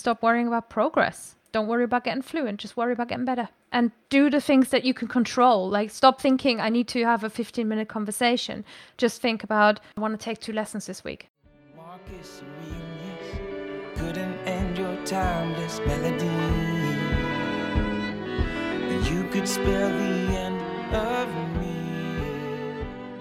stop worrying about progress. Don't worry about getting fluent, just worry about getting better. And do the things that you can control. Like, stop thinking, I need to have a 15-minute conversation. Just think about, I want to take 2 lessons this week. Marcus Aurelius couldn't end your timeless melody. You could spell the end of me.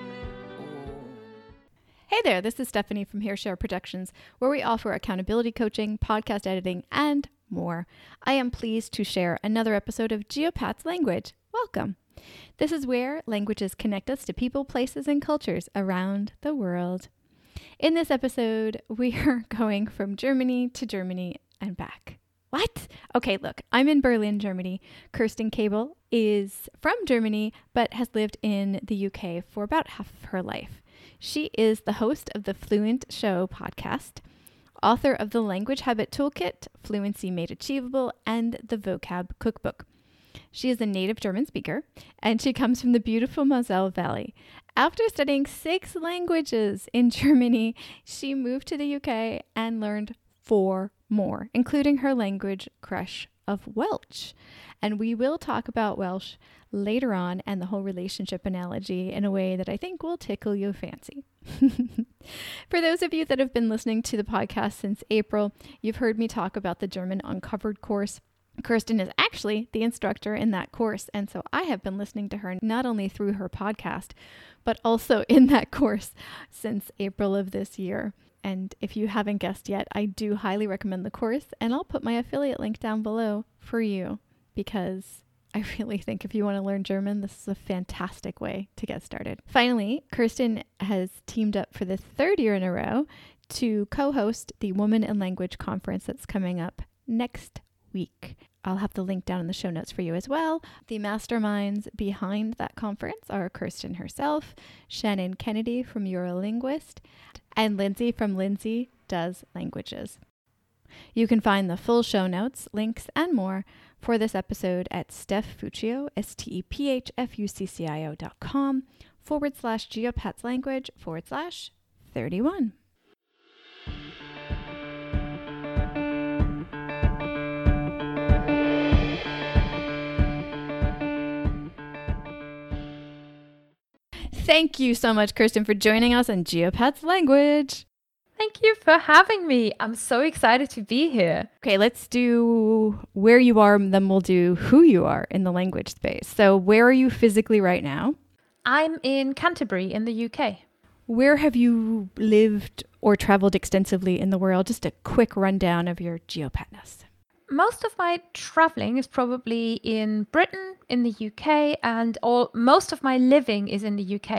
Hey there, this is Stephanie from HearShare Productions, where we offer accountability coaching, podcast editing, and more. I am pleased to share another episode of Geopat's Language. Welcome. This is where languages connect us to people, places, and cultures around the world. In this episode, we are going from Germany to Germany and back. What? Okay, look, I'm in Berlin, Germany. Kirsten Cable is from Germany, but has lived in the UK for about half of her life. She is the host of the Fluent Show podcast, author of the Language Habit Toolkit, Fluency Made Achievable, and the Vocab Cookbook. She is a native German speaker, and she comes from the beautiful Moselle Valley. After studying 6 languages in Germany, she moved to the UK and learned 4 more, including her language crush of Welsh. And we will talk about Welsh later on and the whole relationship analogy in a way that I think will tickle your fancy. For those of you that have been listening to the podcast since April, you've heard me talk about the German Uncovered course. Kirsten is actually the instructor in that course, and so I have been listening to her not only through her podcast, but also in that course since April of this year. And if you haven't guessed yet, I do highly recommend the course, and I'll put my affiliate link down below for you, because I really think if you want to learn German, this is a fantastic way to get started. Finally, Kirsten has teamed up for the 3rd year in a row to co-host the Woman in Language conference that's coming up next week. I'll have the link down in the show notes for you as well. The masterminds behind that conference are Kirsten herself, Shannon Kennedy from Eurolinguist, and Lindsay from Lindsay Does Languages. You can find the full show notes, links, and more for this episode at stephfuccio, stephfuccio.com/geopatslanguage/31. Thank you so much, Kirsten, for joining us on Geopat's Language. Thank you for having me. I'm so excited to be here. Okay, let's do where you are, then we'll do who you are in the language space. So where are you physically right now? I'm in Canterbury in the UK. Where have you lived or traveled extensively in the world? Just a quick rundown of your geopatness. Most of my traveling is probably in Britain, in the UK, and most of my living is in the UK.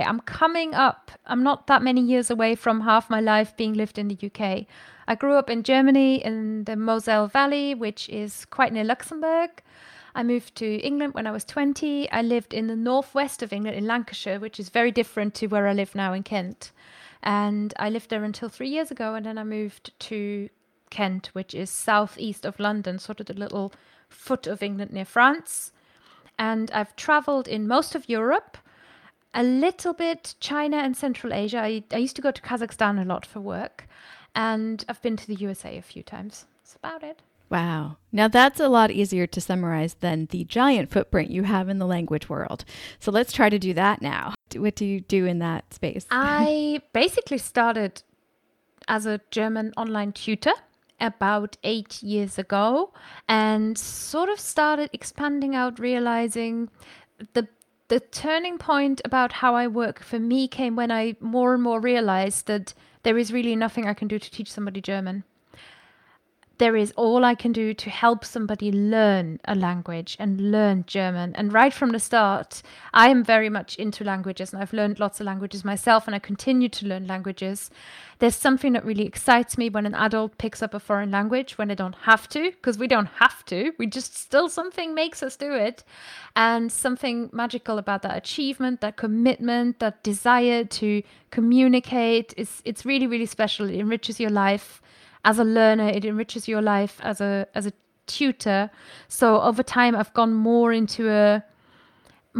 I'm not that many years away from half my life being lived in the UK. I grew up in Germany in the Moselle Valley, which is quite near Luxembourg. I moved to England when I was 20. I lived in the northwest of England in Lancashire, which is very different to where I live now in Kent. And I lived there until 3 years ago, and then I moved to Kent, which is southeast of London, sort of the little foot of England near France. And I've traveled in most of Europe, a little bit China and Central Asia. I used to go to Kazakhstan a lot for work, and I've been to the USA a few times. That's about it. Wow. Now that's a lot easier to summarize than the giant footprint you have in the language world. So let's try to do that now. What do you do in that space? I basically started as a German online tutor about 8 years ago, and sort of started expanding out, realizing the turning point about how I work for me came when I more and more realized that there is really nothing I can do to teach somebody German. There is all I can do to help somebody learn a language and learn German. And right from the start, I am very much into languages, and I've learned lots of languages myself, and I continue to learn languages. There's something that really excites me when an adult picks up a foreign language when they don't have to, because we don't have to. We just still, something makes us do it. And something magical about that achievement, that commitment, that desire to communicate, it's really, really special. It enriches your life. As a learner, it enriches your life as a tutor. So over time, I've gone more into the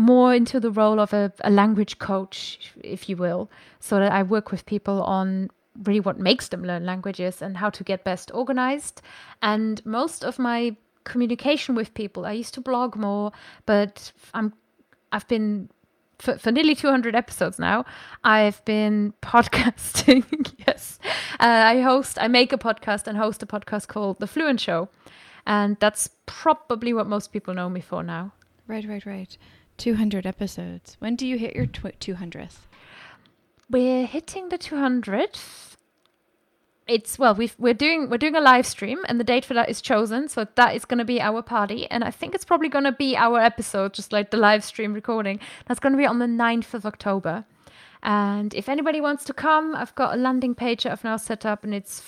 role of a language coach, if you will, so that I work with people on really what makes them learn languages and how to get best organized. And most of my communication with people, I used to blog more, but I've been for nearly 200 episodes now, I've been podcasting. Yes. I make a podcast and host a podcast called The Fluent Show. And that's probably what most people know me for now. Right. 200 episodes. When do you hit your 200th? We're hitting the 200th. We're doing a live stream, and the date for that is chosen. So that is going to be our party. And I think it's probably going to be our episode, just like the live stream recording. That's going to be on the 9th of October. And if anybody wants to come, I've got a landing page that I've now set up, and it's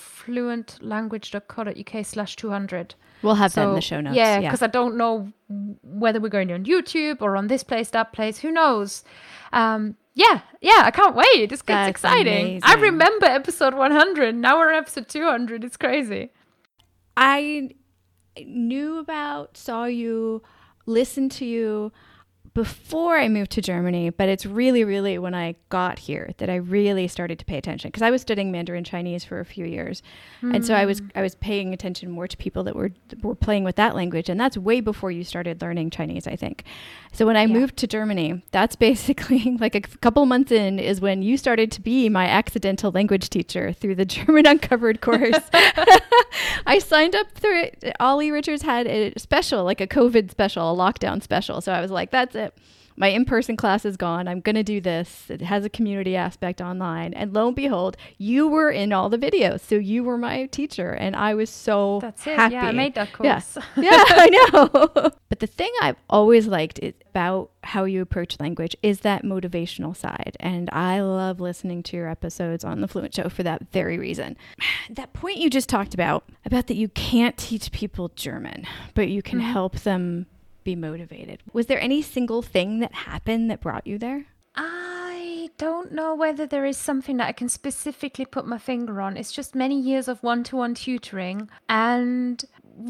fluentlanguage.co.uk/200. We'll have that in the show notes. Yeah, because I don't know whether we're going on YouTube or on this place, that place. Who knows? Yeah, I can't wait. It's exciting. Amazing. I remember episode 100. Now we're on episode 200. It's crazy. I saw you, listened to you before I moved to Germany, but it's really, really when I got here that I really started to pay attention, because I was studying Mandarin Chinese for a few years. And so I was paying attention more to people that were playing with that language. And that's way before you started learning Chinese, I think. So when I moved to Germany, that's basically like a couple months in is when you started to be my accidental language teacher through the German Uncovered course. I signed up through it. Ollie Richards had a special, like a COVID special, a lockdown special. So I was like, that's it. My in-person class is gone. I'm going to do this. It has a community aspect online. And lo and behold, you were in all the videos. So you were my teacher. And I was so happy. Yeah, I made that course. Yeah, I know. But the thing I've always liked about how you approach language is that motivational side. And I love listening to your episodes on The Fluent Show for that very reason. That point you just talked about that you can't teach people German, but you can help them be motivated. Was there any single thing that happened that brought you there? I don't know whether there is something that I can specifically put my finger on. It's just many years of one-to-one tutoring and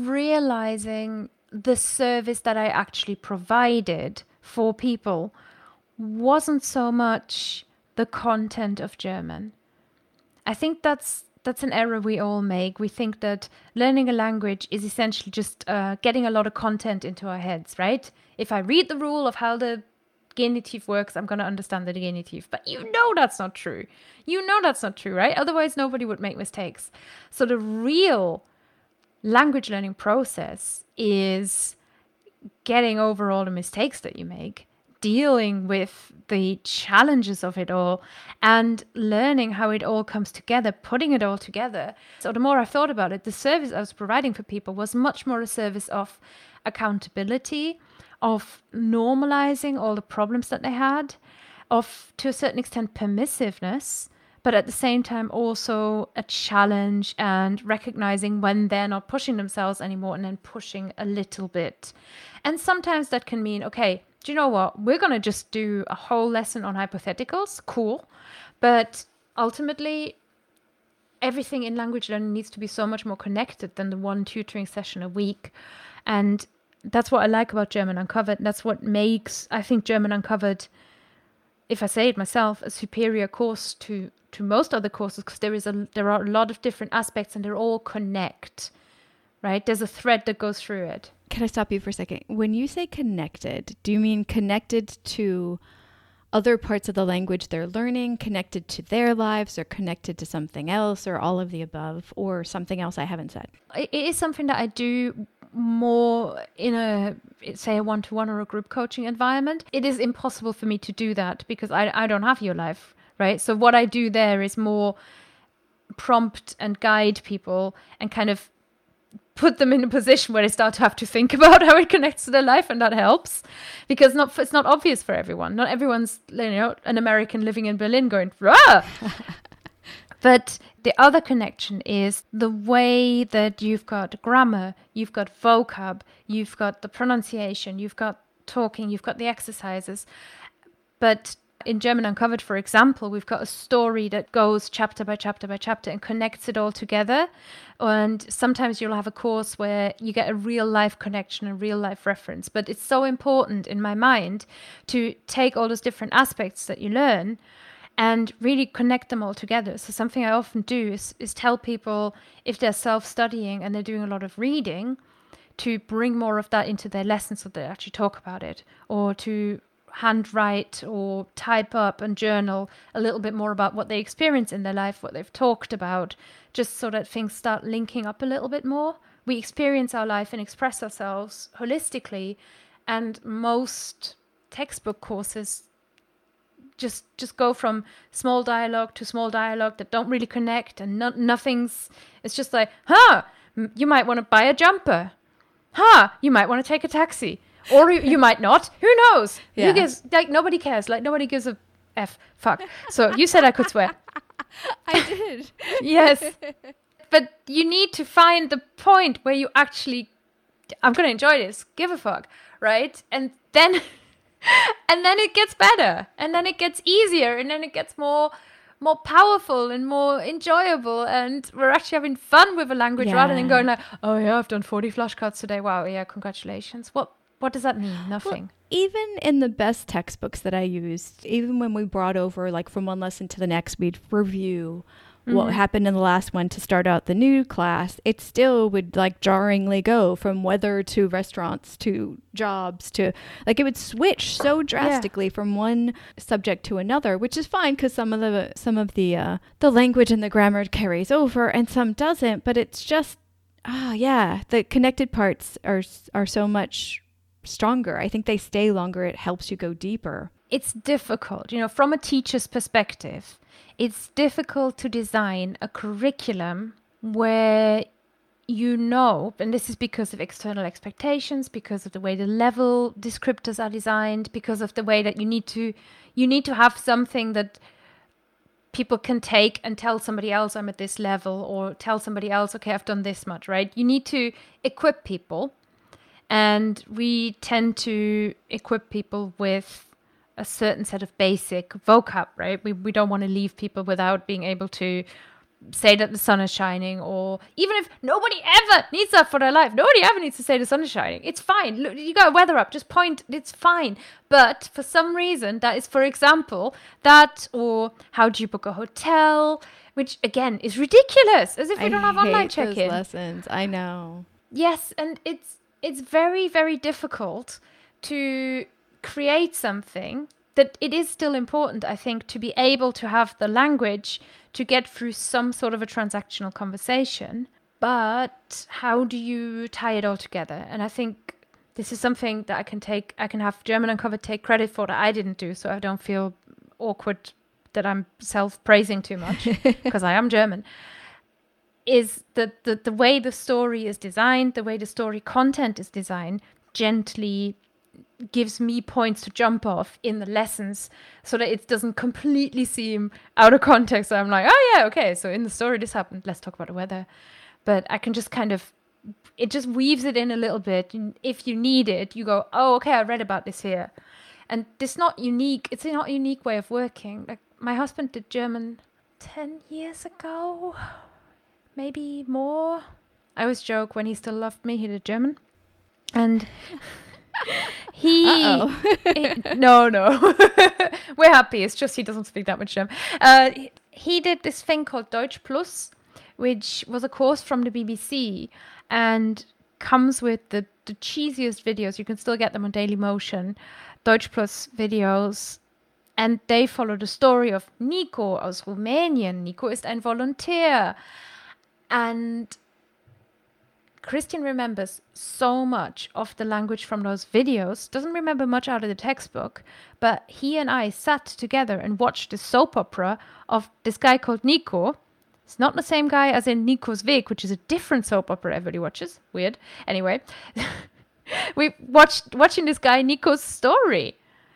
realizing the service that I actually provided for people wasn't so much the content of German. I think that's an error we all make. We think that learning a language is essentially just getting a lot of content into our heads, right? If I read the rule of how the genitive works, I'm going to understand the genitive. But that's not true. That's not true, right? Otherwise, nobody would make mistakes. So the real language learning process is getting over all the mistakes that you make, dealing with the challenges of it all, and learning how it all comes together, putting it all together. So the more I thought about it, the service I was providing for people was much more a service of accountability, of normalizing all the problems that they had, of, to a certain extent, permissiveness, but at the same time also a challenge and recognizing when they're not pushing themselves anymore and then pushing a little bit. And sometimes that can mean, okay, do you know what? We're going to just do a whole lesson on hypotheticals. Cool. But ultimately, everything in language learning needs to be so much more connected than the one tutoring session a week. And that's what I like about German Uncovered. That's what makes, I think, German Uncovered, if I say it myself, a superior course to most other courses, because there are a lot of different aspects and they all connect, right? There's a thread that goes through it. Can I stop you for a second? When you say connected, do you mean connected to other parts of the language they're learning, connected to their lives, or connected to something else, or all of the above, or something else I haven't said? It is something that I do more in a one-to-one or a group coaching environment. It is impossible for me to do that because I don't have your life, right? So what I do there is more prompt and guide people and kind of put them in a position where they start to have to think about how it connects to their life, and that helps because it's not obvious for everyone. Not everyone's, an American living in Berlin going, rah! But the other connection is the way that you've got grammar, you've got vocab, you've got the pronunciation, you've got talking, you've got the exercises. But in German Uncovered, for example, we've got a story that goes chapter by chapter by chapter and connects it all together. And sometimes you'll have a course where you get a real life connection, a real life reference. But it's so important in my mind to take all those different aspects that you learn and really connect them all together. So something I often do is tell people, if they're self-studying and they're doing a lot of reading, to bring more of that into their lessons so they actually talk about it, or to handwrite or type up and journal a little bit more about what they experience in their life, what they've talked about, just so that things start linking up a little bit more. We experience our life and express ourselves holistically, and most textbook courses just go from small dialogue to small dialogue that don't really connect, and nothing's, it's just like, you might want to buy a jumper. You might want to take a taxi. Or you might not. Who knows? Yeah. Who gives, like, nobody cares. Like, nobody gives a F. Fuck. So you said I could swear. I did. Yes. But you need to find the point where you actually, I'm going to enjoy this. Give a fuck. Right? And then it gets better. And then it gets easier. And then it gets more powerful and more enjoyable, and we're actually having fun with a language rather than going like, oh yeah, I've done 40 flashcards today. Wow, yeah, congratulations. What does that mean? Nothing. Well, even in the best textbooks that I used, even when we brought over, like, from one lesson to the next, we'd review what happened in the last one to start out the new class, it still would, like, jarringly go from weather to restaurants to jobs to, like, it would switch so drastically from one subject to another, which is fine because some of the language and the grammar carries over and some doesn't, but it's just the connected parts are so much stronger. I think they stay longer. It helps you go deeper. It's difficult, from a teacher's perspective. It's difficult to design a curriculum where and this is because of external expectations, because of the way the level descriptors are designed, because of the way that you need to have something that people can take and tell somebody else, I'm at this level, or tell somebody else, okay, I've done this much, right? You need to equip people, and we tend to equip people with a certain set of basic vocab, right? We don't want to leave people without being able to say that the sun is shining, or even if nobody ever needs that for their life, nobody ever needs to say the sun is shining. It's fine. Look, you got a weather up, just point, it's fine. But for some reason, that is, for example, that, or how do you book a hotel, which again is ridiculous, as if we don't have online check-in. Those lessons, I know. Yes, and it's very, very difficult to create something that it is still important, I think, to be able to have the language to get through some sort of a transactional conversation. But how do you tie it all together? And I think this is something that I can have German Uncovered take credit for that I didn't do, so I don't feel awkward that I'm self-praising too much, because I am German, is that the way the story is designed, the way the story content is designed, gently gives me points to jump off in the lessons, so that it doesn't completely seem out of context. So I'm like, oh yeah, okay, so in the story this happened, let's talk about the weather. But I can just it just weaves it in a little bit. If you need it, you go, oh, okay, I read about this here. And it's not unique. It's not a unique way of working. Like, my husband did German 10 years ago, maybe more. I always joke, when he still loved me, he did German. And no. We're happy. It's just he doesn't speak that much German. He did this thing called Deutsch Plus, which was a course from the BBC and comes with the cheesiest videos. You can still get them on Dailymotion, Deutsch Plus videos. And they follow the story of Nico aus Rumänien. Nico ist ein Volontär. And Christian remembers so much of the language from those videos, doesn't remember much out of the textbook, but he and I sat together and watched the soap opera of this guy called Nico. It's not the same guy as in Nico's Weg, which is a different soap opera everybody watches. Weird. Anyway, we watching this guy Nico's story.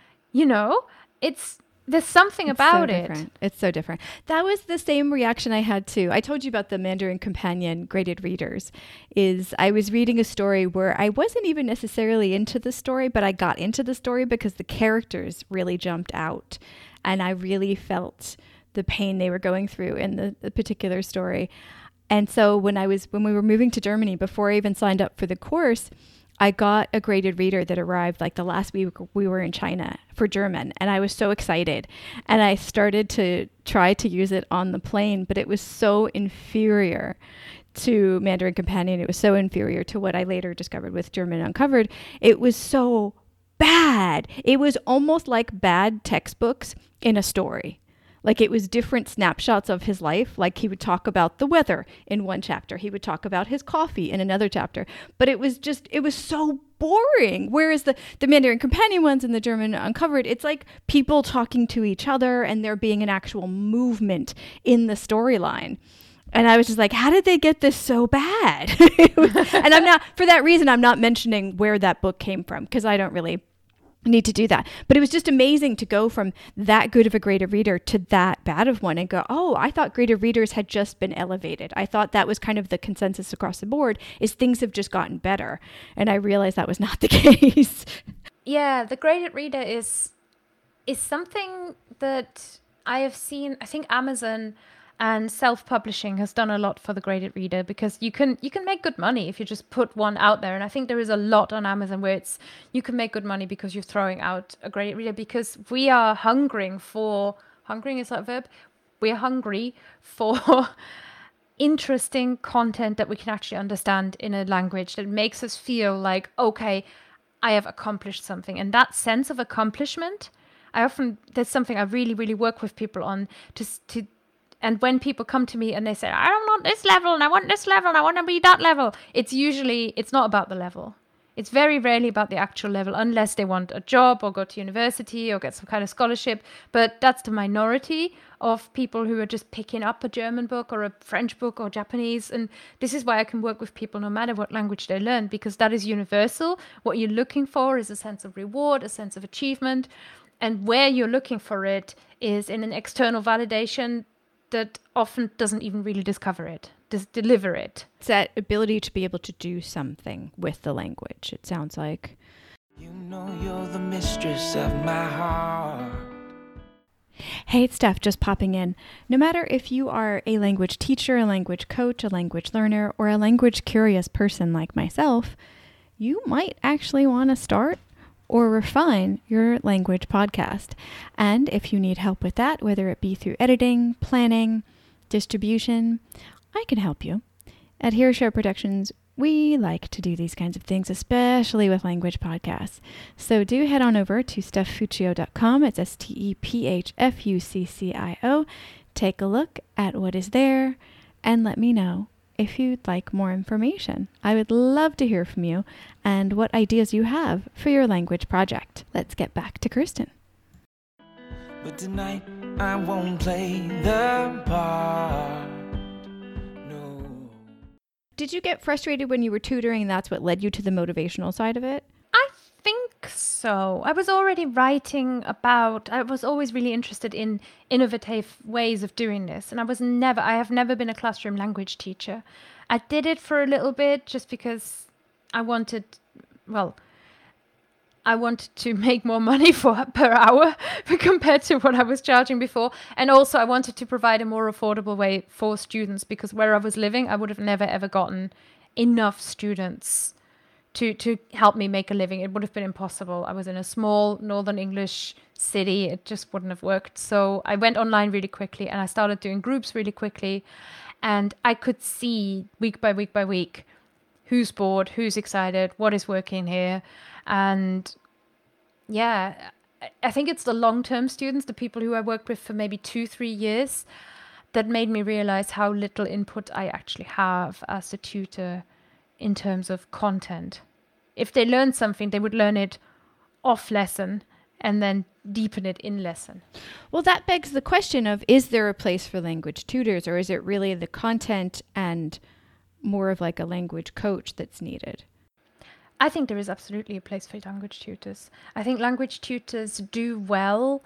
There's something about it. It's so different. That was the same reaction I had too. I told you about the Mandarin Companion graded readers. I was reading a story where I wasn't even necessarily into the story, but I got into the story because the characters really jumped out, and I really felt the pain they were going through in the particular story. And so when we were moving to Germany, before I even signed up for the course, I got a graded reader that arrived like the last week we were in China for German, and I was so excited. And I started to try to use it on the plane, but it was so inferior to Mandarin Companion. It was so inferior to what I later discovered with German Uncovered. It was so bad. It was almost like bad textbooks in a story. Like it was different snapshots of his life. Like he would talk about the weather in one chapter. He would talk about his coffee in another chapter. But it was so boring. Whereas the Mandarin Companion ones and the German Uncovered, it's like people talking to each other and there being an actual movement in the storyline. And I was just like, how did they get this so bad? And for that reason, I'm not mentioning where that book came from because I don't really need to do that. But it was just amazing to go from that good of a graded reader to that bad of one and go, oh, I thought graded readers had just been elevated. I thought that was kind of the consensus across the board is things have just gotten better. And I realized that was not the case. Yeah, the graded reader is something that I have seen. I think Amazon and self-publishing has done a lot for the graded reader because you can make good money if you just put one out there. And I think there is a lot on Amazon where you can make good money because you're throwing out a graded reader, because we are hungering, is that a verb? We are hungry for interesting content that we can actually understand in a language that makes us feel like, okay, I have accomplished something. And that sense of accomplishment, there's something I really, really work with people on and when people come to me and they say, I don't want this level and I want this level and I want to be that level, it's not about the level. It's very rarely about the actual level unless they want a job or go to university or get some kind of scholarship. But that's the minority of people who are just picking up a German book or a French book or Japanese. And this is why I can work with people no matter what language they learn, because that is universal. What you're looking for is a sense of reward, a sense of achievement. And where you're looking for it is in an external validation that often doesn't even really deliver it. It's that ability to be able to do something with the language, it sounds like. You know you're the mistress of my heart. Hey, it's Steph, just popping in. No matter if you are a language teacher, a language coach, a language learner, or a language curious person like myself, you might actually want to start or refine your language podcast. And if you need help with that, whether it be through editing, planning, distribution, I can help you. At HearShare Productions, we like to do these kinds of things, especially with language podcasts. So do head on over to stephfuccio.com. It's STEPHFUCCIO. Take a look at what is there and let me know if you'd like more information. I would love to hear from you and what ideas you have for your language project. Let's get back to Kirsten. But tonight I won't play the part. No. Did you get frustrated when you were tutoring and that's what led you to the motivational side of it? I think so. I was already I was always really interested in innovative ways of doing this. And I have never been a classroom language teacher. I did it for a little bit just because I wanted to make more money per hour compared to what I was charging before. And also I wanted to provide a more affordable way for students, because where I was living, I would have never, ever gotten enough students to help me make a living. It would have been impossible. I was in a small Northern English city. It just wouldn't have worked. So I went online really quickly and I started doing groups really quickly. And I could see week by week by week who's bored, who's excited, what is working here. And yeah, I think it's the long-term students, the people who I worked with for maybe 2-3 years, that made me realize how little input I actually have as a tutor in terms of content. If they learned something, they would learn it off lesson and then deepen it in lesson. Well, that begs the question of, is there a place for language tutors, or is it really the content and more of like a language coach that's needed? I think there is absolutely a place for language tutors. I think language tutors do well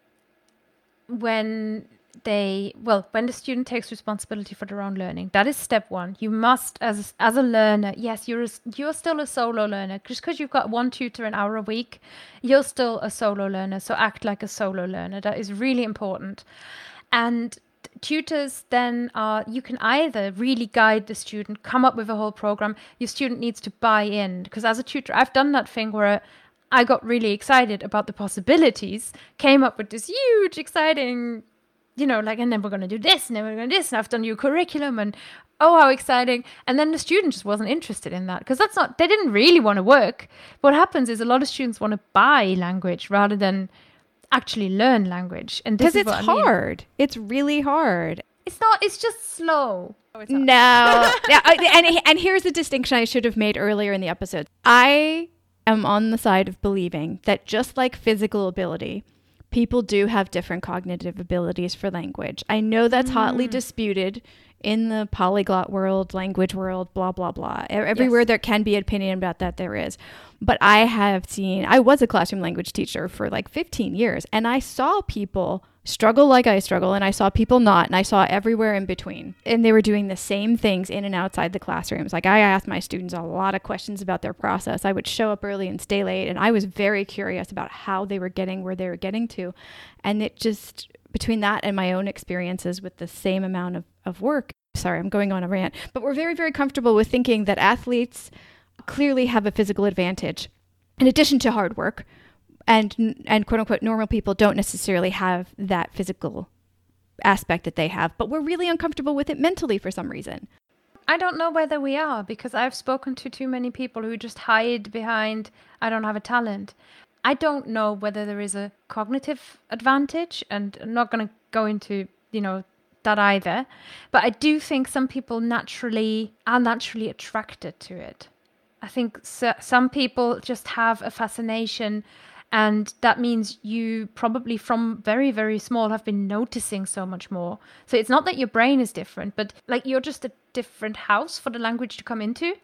when the student takes responsibility for their own learning. That is step one. You must, as a learner, yes, you're still a solo learner. Just because you've got one tutor an hour a week, you're still a solo learner. So act like a solo learner. That is really important. And tutors then you can either really guide the student, come up with a whole program. Your student needs to buy in, because as a tutor, I've done that thing where I got really excited about the possibilities, came up with this huge, exciting, like, and then we're going to do this, and then we're going to do this, and I've done new curriculum, and oh, how exciting. And then the student just wasn't interested in that, because they didn't really want to work. What happens is a lot of students want to buy language rather than actually learn language. And because it's hard. It's really hard. It's not, it's just slow. No. Yeah, and here's the distinction I should have made earlier in the episode. I am on the side of believing that just like physical ability, people do have different cognitive abilities for language. I know that's hotly disputed in the polyglot world, language world, blah, blah, blah. Everywhere there can be opinion about that, there is. But I was a classroom language teacher for like 15 years, and I saw people struggle like I struggle, and I saw people not, and I saw everywhere in between. And they were doing the same things in and outside the classrooms. Like, I asked my students a lot of questions about their process. I would show up early and stay late, and I was very curious about how they were getting where they were getting to. And it just, between that and my own experiences with the same amount of work, sorry, I'm going on a rant, but we're very, very comfortable with thinking that athletes clearly have a physical advantage in addition to hard work. And quote unquote normal people don't necessarily have that physical aspect that they have, but we're really uncomfortable with it mentally for some reason. I don't know whether we are, because I've spoken to too many people who just hide behind, I don't have a talent. I don't know whether there is a cognitive advantage, and I'm not going to go into, that either. But I do think some people are naturally attracted to it. I think some people just have a fascination. And that means you probably from very, very small have been noticing so much more. So it's not that your brain is different, but like you're just a different house for the language to come into.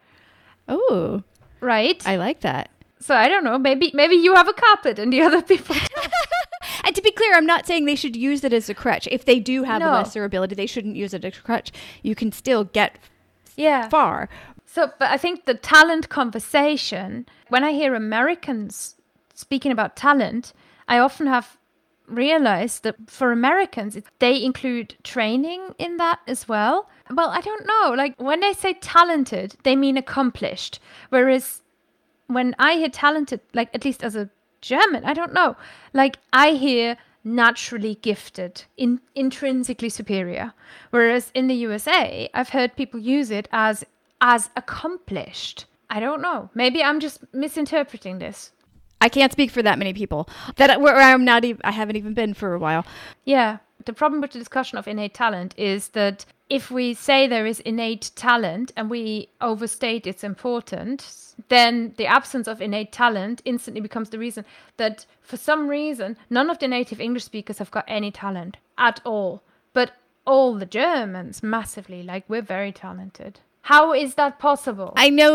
Oh, right. I like that. So I don't know, maybe you have a carpet and the other people don't. And to be clear, I'm not saying they should use it as a crutch. If they do have a lesser ability, they shouldn't use it as a crutch. You can still get far. So, but I think the talent conversation, when I hear Americans speaking about talent, I often have realized that for Americans, they include training in that as well. Well, I don't know. Like when they say talented, they mean accomplished. Whereas when I hear talented, like at least as a German, I don't know. Like I hear naturally gifted, intrinsically superior. Whereas in the USA, I've heard people use it as accomplished. I don't know. Maybe I'm just misinterpreting this. I can't speak for that many people. I haven't even been for a while. Yeah. The problem with the discussion of innate talent is that if we say there is innate talent and we overstate its importance, then the absence of innate talent instantly becomes the reason that for some reason, none of the native English speakers have got any talent at all. But all the Germans massively, like we're very talented. How is that possible? I know.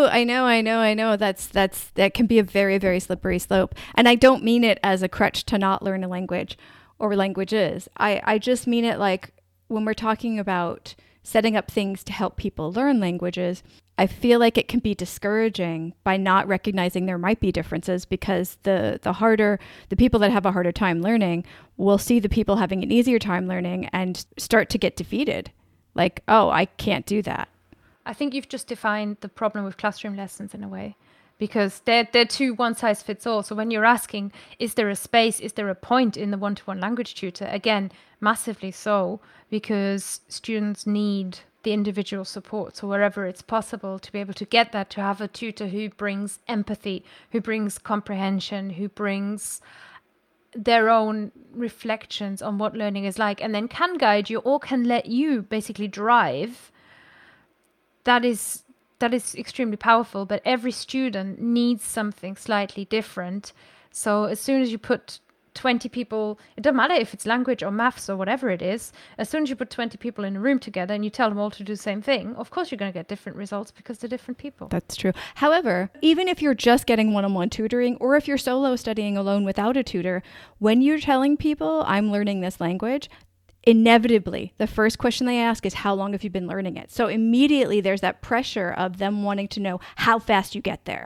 That can be a very, very slippery slope. And I don't mean it as a crutch to not learn a language or languages. I just mean it like when we're talking about setting up things to help people learn languages, I feel like it can be discouraging by not recognizing there might be differences, because the people that have a harder time learning will see the people having an easier time learning and start to get defeated. Like, oh, I can't do that. I think you've just defined the problem with classroom lessons in a way, because they're too one size fits all. So when you're asking, is there a space, is there a point in the one-to-one language tutor? Again, massively so, because students need the individual support. So wherever it's possible to be able to get that, to have a tutor who brings empathy, who brings comprehension, who brings their own reflections on what learning is like, and then can guide you or can let you basically drive. That is extremely powerful, but every student needs something slightly different. So as soon as you put 20 people, it doesn't matter if it's language or maths or whatever it is, as soon as you put 20 people in a room together and you tell them all to do the same thing, of course you're going to get different results because they're different people. That's true. However, even if you're just getting one-on-one tutoring, or if you're solo studying alone without a tutor, when you're telling people, I'm learning this language, inevitably, the first question they ask is, how long have you been learning it? So immediately there's that pressure of them wanting to know how fast you get there.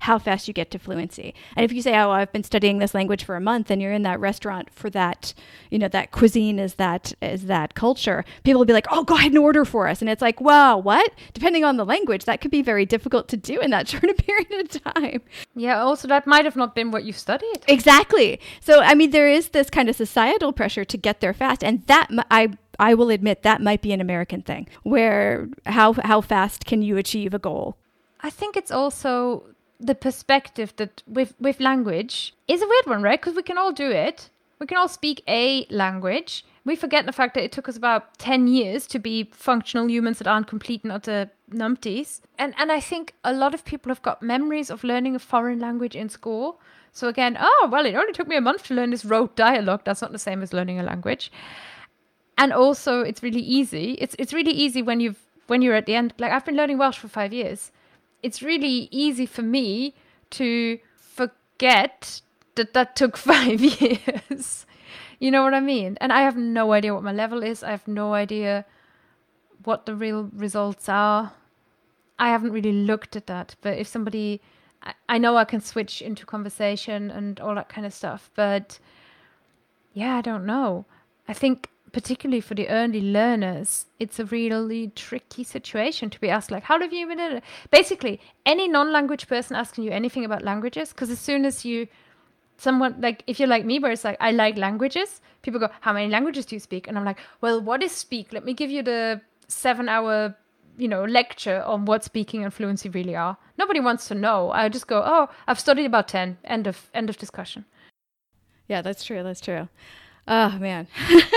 how fast you get to fluency. And if you say, oh, I've been studying this language for a month, and you're in that restaurant for that, that cuisine is that culture, people will be like, oh, go ahead and order for us. And it's like, wow, what? Depending on the language, that could be very difficult to do in that short a period of time. Yeah, also that might have not been what you studied. Exactly. So, I mean, there is this kind of societal pressure to get there fast. And that, I will admit, that might be an American thing, where how fast can you achieve a goal? I think it's also the perspective that with language is a weird one, right? Because we can all do it. We can all speak a language. We forget the fact that it took us about 10 years to be functional humans that aren't complete and utter numpties. And I think a lot of people have got memories of learning a foreign language in school. So again, oh, well, it only took me a month to learn this rote dialogue. That's not the same as learning a language. And also, it's really easy. It's really easy when you're at the end. Like, I've been learning Welsh for 5 years. It's really easy for me to forget that took 5 years. You know what I mean? And I have no idea what my level is. I have no idea what the real results are. I haven't really looked at that. But if somebody, I know I can switch into conversation and all that kind of stuff. But yeah, I don't know. I think particularly for the early learners, it's a really tricky situation to be asked, like, how have you been in it? Basically, any non-language person asking you anything about languages, because as soon as someone, like, if you're like me, where it's like, I like languages, people go, how many languages do you speak? And I'm like, well, what is speak? Let me give you the 7-hour, lecture on what speaking and fluency really are. Nobody wants to know. I just go, oh, I've studied about 10. End of discussion. Yeah, that's true. That's true. Oh, man.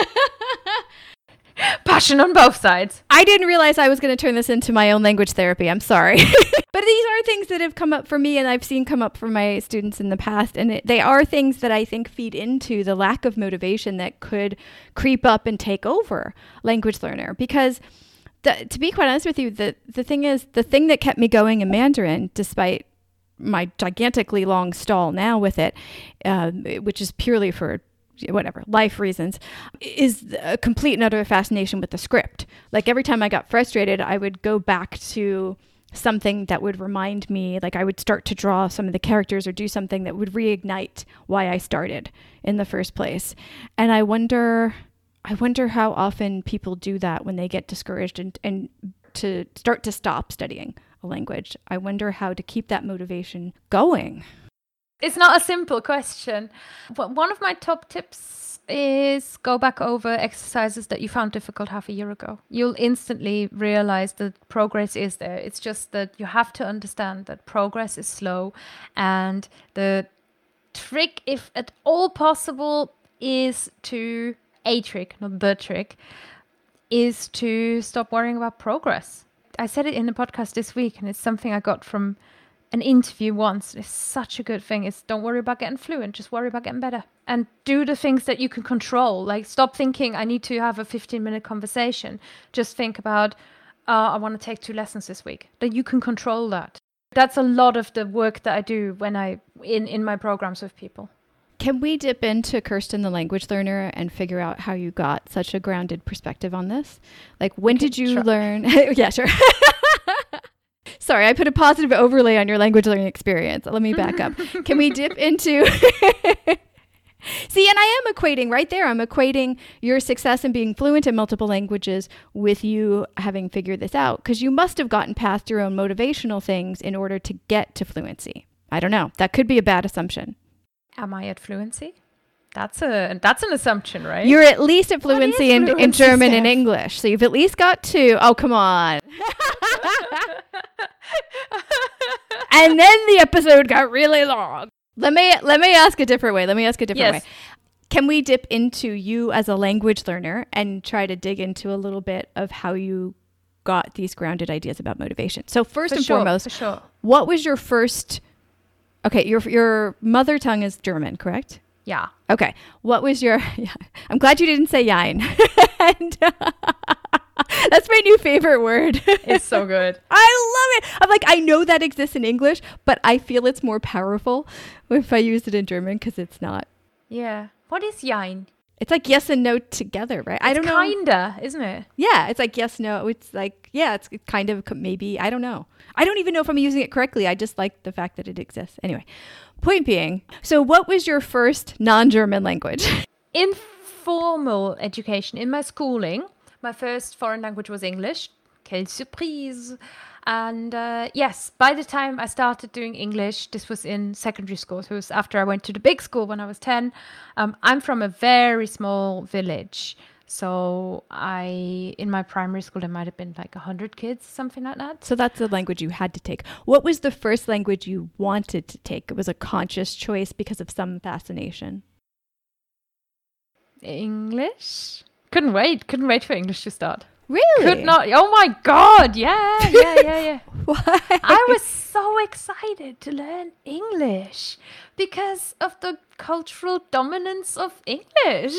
Passion on both sides. I didn't realize I was going to turn this into my own language therapy. I'm sorry. But these are things that have come up for me, and I've seen come up for my students in the past. And they are things that I think feed into the lack of motivation that could creep up and take over language learner. Because to be quite honest with you, the thing is, the thing that kept me going in Mandarin, despite my gigantically long stall now with it, which is purely for life reasons, is a complete and utter fascination with the script. Like, every time I got frustrated, I would go back to something that would remind me, like I would start to draw some of the characters or do something that would reignite why I started in the first place. And I wonder how often people do that when they get discouraged and to start to stop studying a language. I wonder how to keep that motivation going. It's not a simple question. One of my top tips is go back over exercises that you found difficult half a year ago. You'll instantly realize that progress is there. It's just that you have to understand that progress is slow. And the trick, if at all possible, is to stop worrying about progress. I said it in the podcast this week, and it's something I got from an interview once. It's such a good thing. It's don't worry about getting fluent, just worry about getting better. And do the things that you can control. Like, stop thinking I need to have a 15-minute conversation. Just think about, I want to take 2 lessons this week. That you can control that. That's a lot of the work that I do when in my programs with people. Can we dip into Kirsten the language learner and figure out how you got such a grounded perspective on this? Like, when did you learn? Yeah, sure. Sorry, I put a positive overlay on your language learning experience. Let me back up. Can we dip into... See, and I am equating right there. I'm equating your success in being fluent in multiple languages with you having figured this out, because you must have gotten past your own motivational things in order to get to fluency. I don't know. That could be a bad assumption. Am I at fluency? That's an assumption, right? You're at least at fluency in German and English. So you've at least got 2. Oh, come on. And then the episode got really long. Let me ask a different way. Way. Can we dip into you as a language learner and try to dig into a little bit of how you got these grounded ideas about motivation? So first and foremost, what was your first... Okay, your mother tongue is German, correct? Yeah. Okay. What was your... Yeah, I'm glad you didn't say Jein. And, that's my new favorite word. It's so good. I love it. I'm like, I know that exists in English, but I feel it's more powerful if I use it in German because it's not. Yeah. What is Jein? It's like yes and no together, right? I don't know. Kinda, isn't it? Yeah, it's like yes, no. It's like, yeah, it's kind of maybe. I don't know. I don't even know if I'm using it correctly. I just like the fact that it exists. Anyway, point being, so what was your first non-German language? Informal education in my schooling. My first foreign language was English. Quelle surprise! And yes, by the time I started doing English, this was in secondary school. So it was after I went to the big school when I was 10. I'm from a very small village. So in my primary school, there might have been like 100 kids, something like that. So that's the language you had to take. What was the first language you wanted to take? It was a conscious choice because of some fascination. English? Couldn't wait for English to start. Really? Could not. Oh my God. Yeah. Why? I was so excited to learn English because of the cultural dominance of English,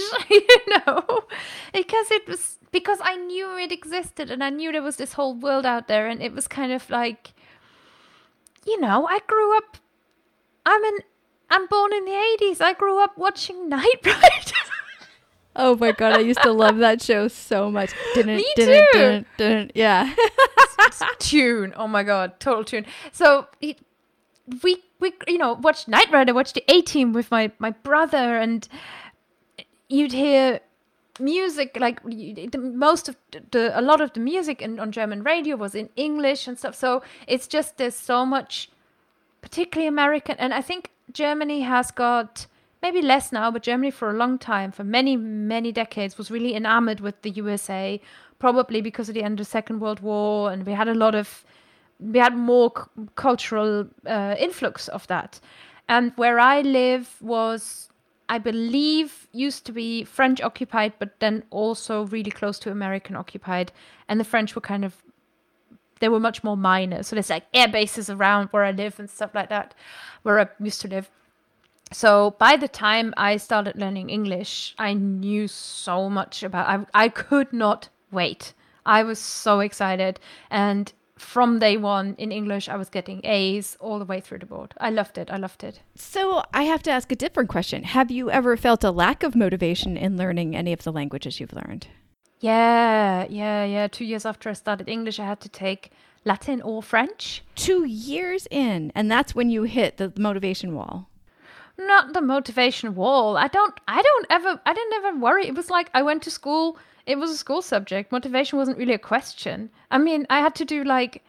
because I knew it existed and I knew there was this whole world out there, and it was kind of like, I grew up, I'm born in the 80s. I grew up watching Knight Rider. Oh my God, I used to love that show so much. Me too. Yeah. Tune. Oh my God, total tune. So we watched Knight Rider, watched the A-Team with my brother, and you'd hear music like a lot of the music on German radio was in English and stuff. So it's just there's so much, particularly American, and I think Germany has got. Maybe less now, but Germany for a long time, for many, many decades, was really enamored with the USA, probably because of the end of the Second World War, and we had more cultural influx of that. And where I live was, I believe, used to be French occupied, but then also really close to American occupied. And the French were they were much more minor. So there's like air bases around where I live and stuff like that, where I used to live. So by the time I started learning English, I knew so much about. I could not wait. I was so excited, and from day one in English, I was getting A's all the way through the board. I loved it. So I have to ask a different question. Have you ever felt a lack of motivation in learning any of the languages you've learned? Yeah. 2 years after I started English, I had to take Latin or French. 2 years in, and that's when you hit the motivation wall. Not the motivation wall. I didn't ever worry. It was like I went to school. It was a school subject. Motivation wasn't really a question. I mean, I had to do like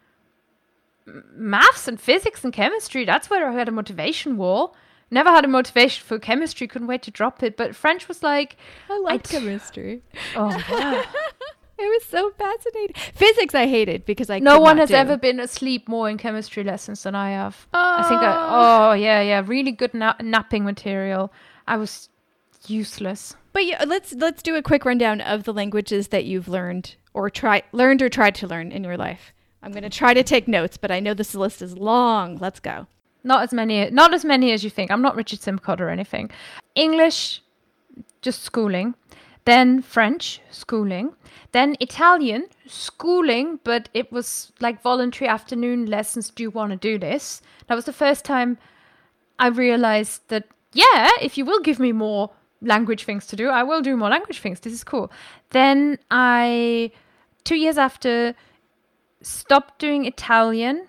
maths and physics and chemistry. That's where I had a motivation wall. Never had a motivation for chemistry. Couldn't wait to drop it. But French was like... I love chemistry. Oh, yeah. It was so fascinating. Physics I hated because no one has ever been asleep more in chemistry lessons than I have. I think really good napping material. I was useless. But yeah, let's do a quick rundown of the languages that you've learned or tried to learn in your life. I'm going to try to take notes, but I know this list is long. Let's go. Not as many as you think. I'm not Richard Simcott or anything. English, just schooling. Then French, schooling. Then Italian, schooling, but it was like voluntary afternoon lessons. Do you want to do this? That was the first time I realized that, yeah, if you will give me more language things to do, I will do more language things. This is cool. Then 2 years after, stopped doing Italian.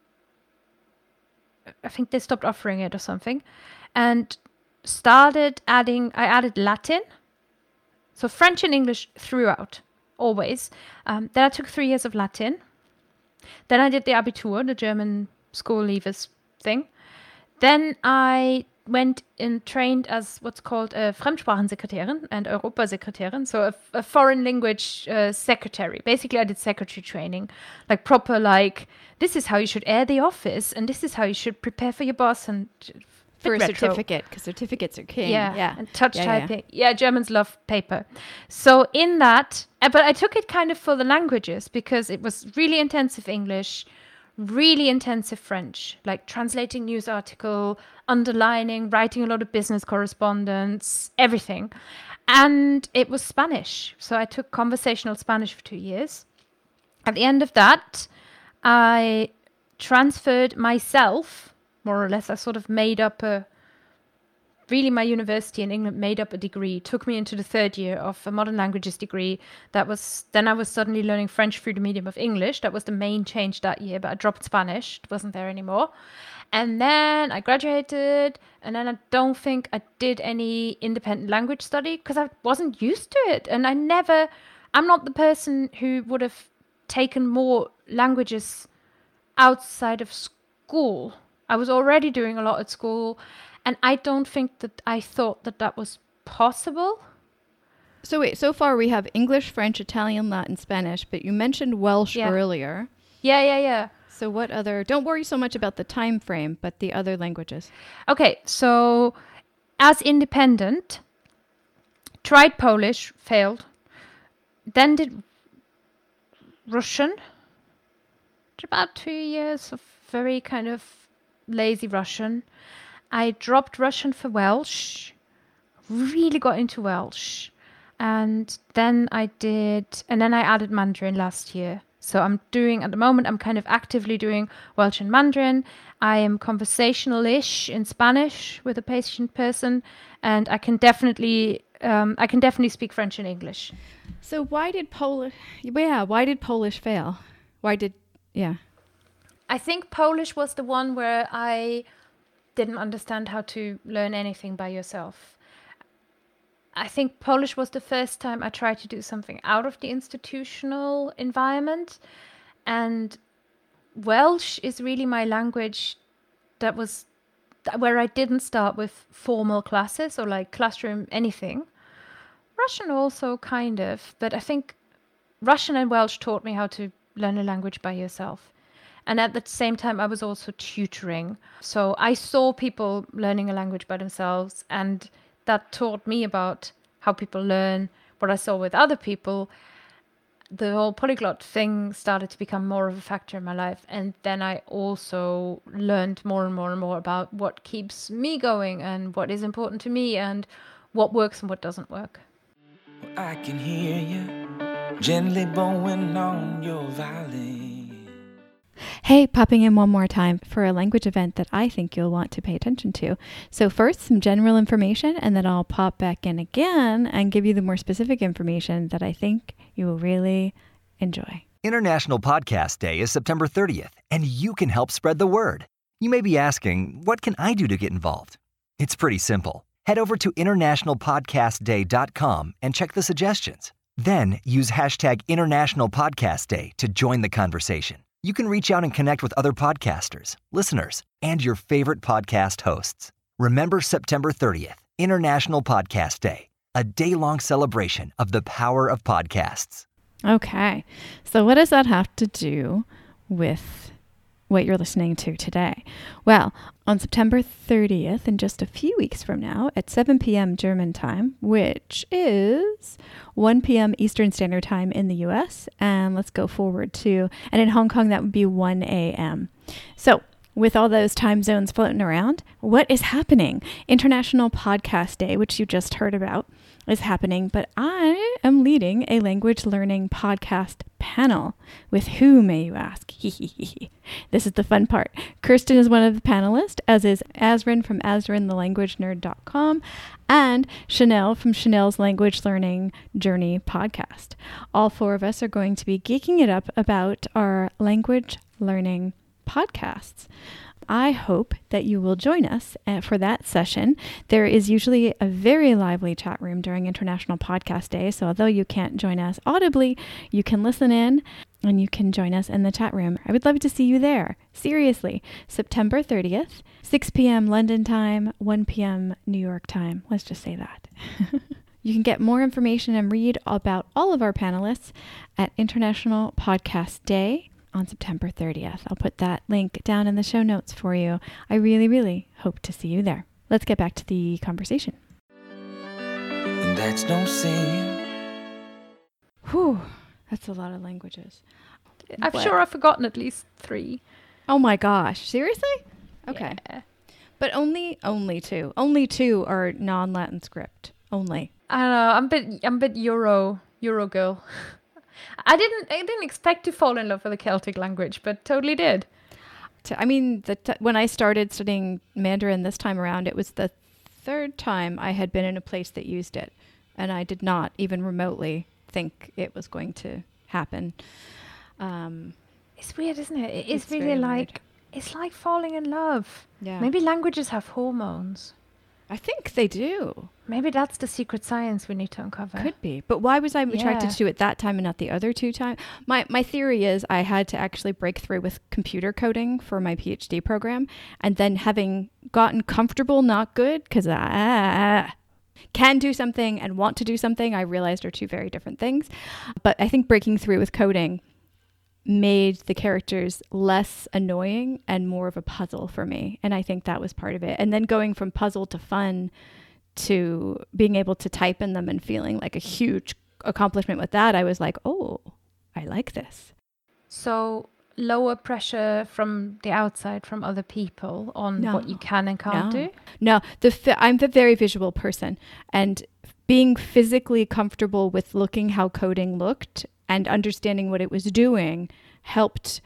I think they stopped offering it or something. And I added Latin. So French and English throughout, always. Then I took 3 years of Latin. Then I did the Abitur, the German school leavers thing. Then I went and trained as what's called a Fremdsprachensekretärin and Europasekretärin, so a foreign language secretary. Basically, I did secretary training, like proper, like, this is how you should air the office, and this is how you should prepare for your boss, and for a certificate, because certificates are king. Yeah. And touch typing. Yeah, Germans love paper. So in that, but I took it kind of for the languages because it was really intensive English, really intensive French, like translating news article, underlining, writing a lot of business correspondence, everything. And it was Spanish. So I took conversational Spanish for 2 years. At the end of that, I transferred myself, more or less. I sort of made up a really my university in England made up a degree, took me into the third year of a modern languages degree. Then I was suddenly learning French through the medium of English. That was the main change that year, but I dropped Spanish. It wasn't there anymore. And then I graduated, and then I don't think I did any independent language study because I wasn't used to it. And I'm not the person who would have taken more languages outside of school. I was already doing a lot at school, and I don't think that I thought that that was possible. So wait, so far we have English, French, Italian, Latin, Spanish, but you mentioned Welsh earlier. Yeah. So what other, don't worry so much about the time frame, but the other languages. Okay, so as independent, tried Polish, failed. Then did Russian. About 2 years of very kind of lazy Russian. I dropped Russian for Welsh. Really got into Welsh. And then I added Mandarin last year. So at the moment, I'm kind of actively doing Welsh and Mandarin. I am conversational-ish in Spanish with a patient person, and I can definitely speak French and English. So why did Polish fail? I think Polish was the one where I didn't understand how to learn anything by yourself. I think Polish was the first time I tried to do something out of the institutional environment. And Welsh is really my language where I didn't start with formal classes or like classroom anything. Russian also kind of, but I think Russian and Welsh taught me how to learn a language by yourself. And at the same time, I was also tutoring. So I saw people learning a language by themselves, and that taught me about how people learn, what I saw with other people. The whole polyglot thing started to become more of a factor in my life. And then I also learned more and more and more about what keeps me going and what is important to me and what works and what doesn't work. I can hear you gently bowing on your violin. Hey, popping in one more time for a language event that I think you'll want to pay attention to. So first, some general information, and then I'll pop back in again and give you the more specific information that I think you will really enjoy. International Podcast Day is September 30th, and you can help spread the word. You may be asking, what can I do to get involved? It's pretty simple. Head over to internationalpodcastday.com and check the suggestions. Then use hashtag International Podcast Day to join the conversation. You can reach out and connect with other podcasters, listeners, and your favorite podcast hosts. Remember September 30th, International Podcast Day, a day-long celebration of the power of podcasts. Okay, so what does that have to do with what you're listening to today? Well, on September 30th, in just a few weeks from now, at 7 p.m. German time, which is 1 p.m. Eastern Standard Time in the US, and let's go forward to, and in Hong Kong, that would be 1 a.m. So, with all those time zones floating around, what is happening? International Podcast Day, which you just heard about, is happening, but I am leading a language learning podcast panel. With who, may you ask? This is the fun part. Kirsten is one of the panelists, as is Azrin from AzrinTheLanguageNerd.com and Chanel from Chanel's Language Learning Journey podcast. All four of us are going to be geeking it up about our language learning podcasts. I hope that you will join us for that session. There is usually a very lively chat room during International Podcast Day, so although you can't join us audibly, you can listen in and you can join us in the chat room. I would love to see you there. Seriously, September 30th, 6 p.m. London time, 1 p.m. New York time. Let's just say that. You can get more information and read about all of our panelists at International Podcast Day on September 30th. I'll put that link down in the show notes for you. I really, really hope to see you there. Let's get back to the conversation. And that's no sin. Whew, that's a lot of languages. I'm sure I've forgotten at least 3. Oh my gosh, seriously? Okay. Yeah. But only 2. Only 2 are non-Latin script. Only. I don't know. I'm a bit Euro girl. I didn't expect to fall in love with a Celtic language, but totally did. I mean, when I started studying Mandarin this time around, it was the third time I had been in a place that used it, and I did not even remotely think it was going to happen. It's weird, isn't it? It is It's really very like, weird. it's like falling in love. Yeah. Maybe languages have hormones. I think they do. Maybe that's the secret science we need to uncover. Could be. But why was I attracted Yeah. to it that time and not the other two times? My theory is I had to actually break through with computer coding for my PhD program. And then having gotten comfortable, not good, because I can do something and want to do something, I realized are two very different things. But I think breaking through with coding made the characters less annoying and more of a puzzle for me. And I think that was part of it. And then going from puzzle to fun to being able to type in them and feeling like a huge accomplishment with that, I was like, oh, I like this. So lower pressure from the outside, from other people on No. what you can and can't do. No, I'm a very visual person, and being physically comfortable with looking how coding looked and understanding what it was doing helped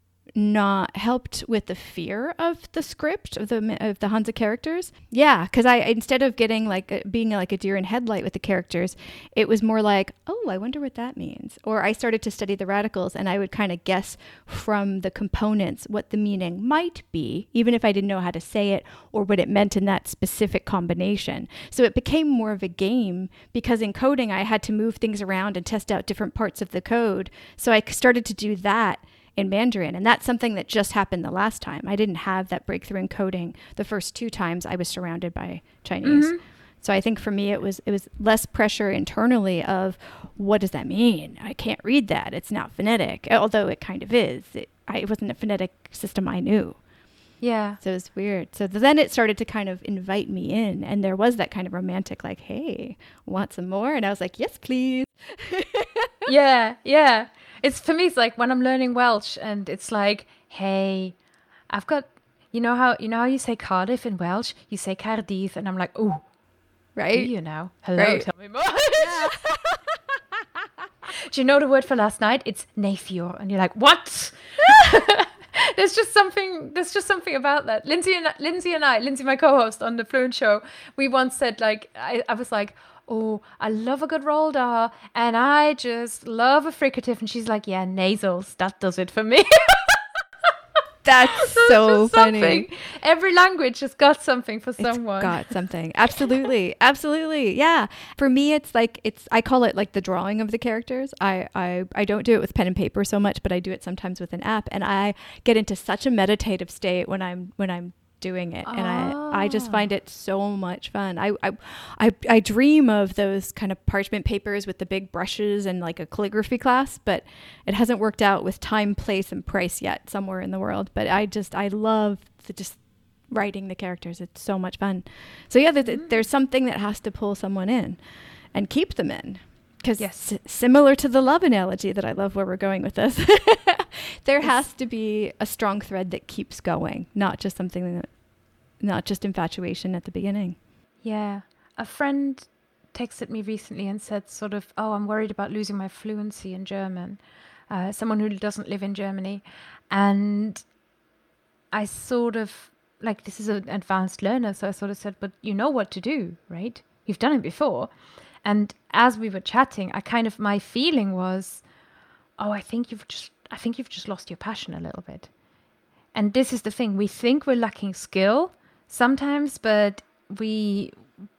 with the fear of the script of the Hansa characters. Yeah, because I, instead of getting being like a deer in headlight with the characters, it was more like, oh, I wonder what that means. Or I started to study the radicals, and I would kind of guess from the components what the meaning might be, even if I didn't know how to say it or what it meant in that specific combination. So it became more of a game, because in coding I had to move things around and test out different parts of the code. So I started to do that in Mandarin. And that's something that just happened the last time. I didn't have that breakthrough in coding the first two times I was surrounded by Chinese. Mm-hmm. So I think for me, it was less pressure internally of, what does that mean? I can't read that. It's not phonetic, although it kind of is. It wasn't a phonetic system I knew. Yeah. So it was weird. So then it started to kind of invite me in, and there was that kind of romantic, like, hey, want some more? And I was like, yes, please. Yeah. It's, for me, it's like when I'm learning Welsh and it's like, hey, I've got, you know how you say Cardiff in Welsh? You say Cardiff, and I'm like, oh, right? Do you know? Hello, right. Tell me more. Yeah. Do you know the word for last night? It's neithiwr, and you're like, what? There's just something about that. Lindsay, my co-host on the Fluent Show, we once said, like, I was like, oh, I love a good Roald Dahl, and I just love a fricative. And she's like, yeah, nasals, that does it for me. That's so funny. Something. Every language has got something for someone. It's got something. Absolutely. Absolutely. Yeah. For me, it's like, I call it like the drawing of the characters. I don't do it with pen and paper so much, but I do it sometimes with an app, and I get into such a meditative state when I'm doing it, and I just find it so much fun. I dream of those kind of parchment papers with the big brushes and like a calligraphy class, but it hasn't worked out with time, place, and price yet somewhere in the world. But I love just writing the characters. It's so much fun. So yeah, there's something that has to pull someone in and keep them in. Because similar to the love analogy that I love where we're going with this, there has to be a strong thread that keeps going, not just infatuation at the beginning. Yeah. A friend texted me recently and said sort of, oh, I'm worried about losing my fluency in German. Someone who doesn't live in Germany. And I sort of, like, this is an advanced learner, so I sort of said, but you know what to do, right? You've done it before. And as we were chatting, my feeling was, oh, I think you've just lost your passion a little bit. And this is the thing. We think we're lacking skill sometimes, but we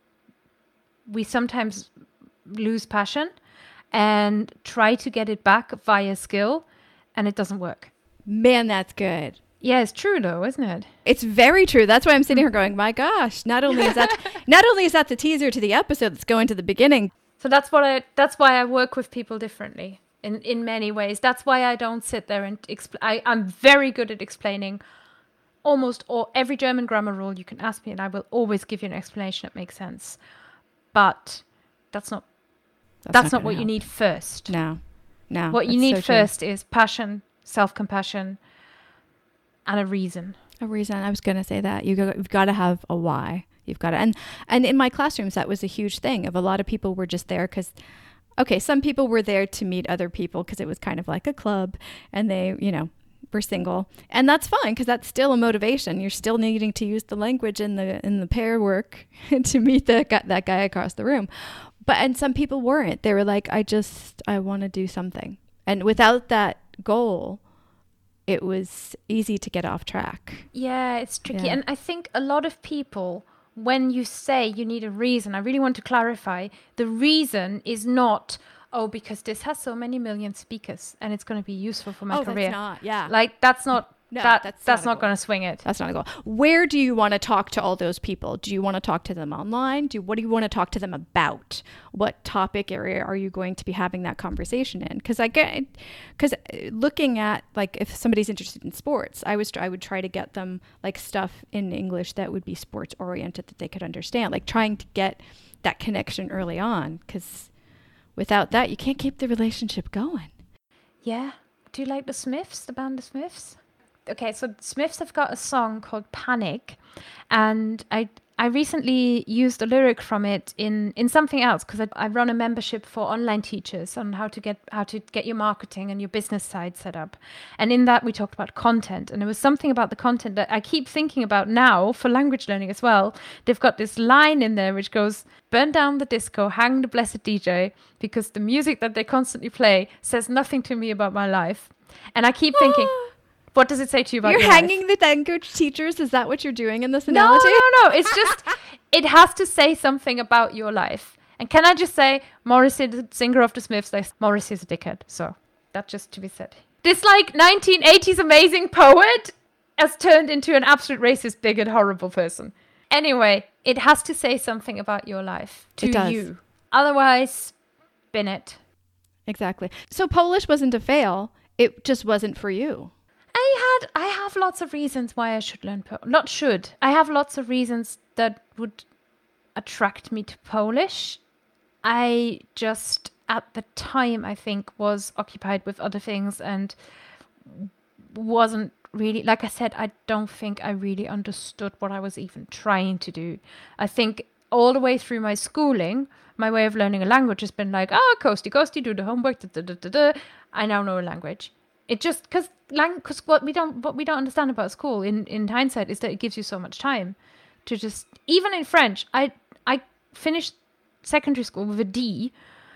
sometimes lose passion and try to get it back via skill, and it doesn't work. Man, that's good. Yeah, it's true though, isn't it? It's very true. That's why I'm sitting here going, my gosh, not only is that the teaser to the episode that's going to the beginning. So that's why I work with people differently in many ways. That's why I don't sit there and I'm very good at explaining almost every German grammar rule you can ask me, and I will always give you an explanation that makes sense. But that's not what you need first. No. What you need first is passion, self-compassion, and a reason. I was going to say that. You've got to have a why. You've got to. And in my classrooms, that was a huge thing of a lot of people were just there because, okay, some people were there to meet other people because it was kind of like a club, and they, we're single, and that's fine because that's still a motivation. You're still needing to use the language in the pair work to meet that guy across the room. And some people weren't. They were like, I want to do something. And without that goal, it was easy to get off track. Yeah, it's tricky. Yeah. And I think a lot of people, when you say you need a reason, I really want to clarify, the reason is not, because this has so many million speakers and it's going to be useful for my career. That's not, yeah. Like, that's not, No, that's not a not goal. going to swing it. That's not a goal. Where do you want to talk to all those people? Do you want to talk to them online? What do you want to talk to them about? What topic area are you going to be having that conversation in? Because looking at, like, if somebody's interested in sports, I would try to get them like stuff in English that would be sports oriented that they could understand, like trying to get that connection early on. Because without that, you can't keep the relationship going. Yeah. Do you like the Smiths, the band The Smiths? Okay, so Smiths have got a song called Panic, and I recently used a lyric from it in something else, because I run a membership for online teachers on how to get your marketing and your business side set up. And in that we talked about content, and there was something about the content that I keep thinking about now for language learning as well. They've got this line in there which goes, "Burn down the disco, hang the blessed DJ, because the music that they constantly play says nothing to me about my life." And I keep thinking, what does it say to you about You're your life? hanging the language teachers? Is that what you're doing in this No, analogy? no. It's just, it has to say something about your life. And can I just say, Morrissey, the singer of the Smiths, Morrissey is a dickhead. So that just to be said. This like 1980s amazing poet has turned into an absolute racist, bigot, horrible person. Anyway, it has to say something about your life to It does. you. Otherwise, bin it. Exactly. So Polish wasn't a fail. It just wasn't for you. I have lots of reasons why I should learn Polish. Not should. I have lots of reasons that would attract me to Polish. I just, at the time, I think, was occupied with other things and wasn't really, like I said, I don't think I really understood what I was even trying to do. I think all the way through my schooling, my way of learning a language has been like, coasty, do the homework, I now know a language. It just, because what we don't understand about school in hindsight is that it gives you so much time to just, even in French, I finished secondary school with a D,